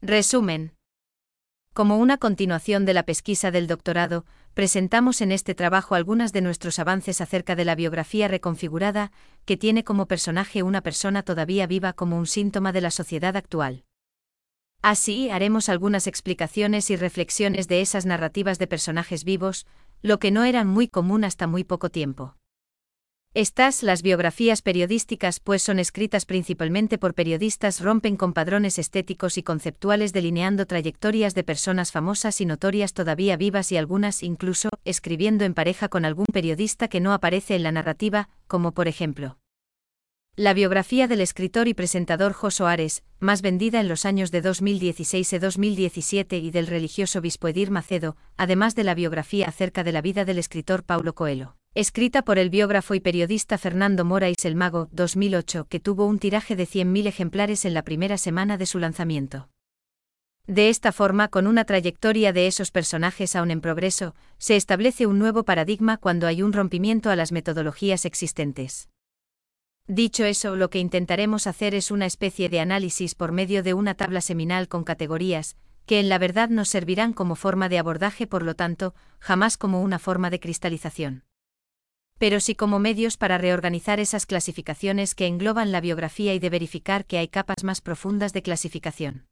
Resumen. Como una continuación de la pesquisa del doctorado, presentamos en este trabajo algunos de nuestros avances acerca de la biografía reconfigurada, que tiene como personaje una persona todavía viva como un síntoma de la sociedad actual. Así, haremos algunas explicaciones y reflexiones de esas narrativas de personajes vivos, lo que no eran muy común hasta muy poco tiempo. Las biografías periodísticas pues son escritas principalmente por periodistas, rompen con padrones estéticos y conceptuales delineando trayectorias de personas famosas y notorias todavía vivas y algunas incluso escribiendo en pareja con algún periodista que no aparece en la narrativa, como por ejemplo la biografía del escritor y presentador Josu Ares, más vendida en los años de 2016 y 2017 y del religioso obispo Edir Macedo, además de la biografía acerca de la vida del escritor Paulo Coelho, escrita por el biógrafo y periodista Fernando Morais el Mago, 2008, que tuvo un tiraje de 100.000 ejemplares en la primera semana de su lanzamiento. De esta forma, con una trayectoria de esos personajes aún en progreso, se establece un nuevo paradigma cuando hay un rompimiento a las metodologías existentes. Dicho eso, lo que intentaremos hacer es una especie de análisis por medio de una tabla seminal con categorías, que en la verdad nos servirán como forma de abordaje, por lo tanto, jamás como una forma de cristalización. Pero sí como medios para reorganizar esas clasificaciones que engloban la biografía y de verificar que hay capas más profundas de clasificación.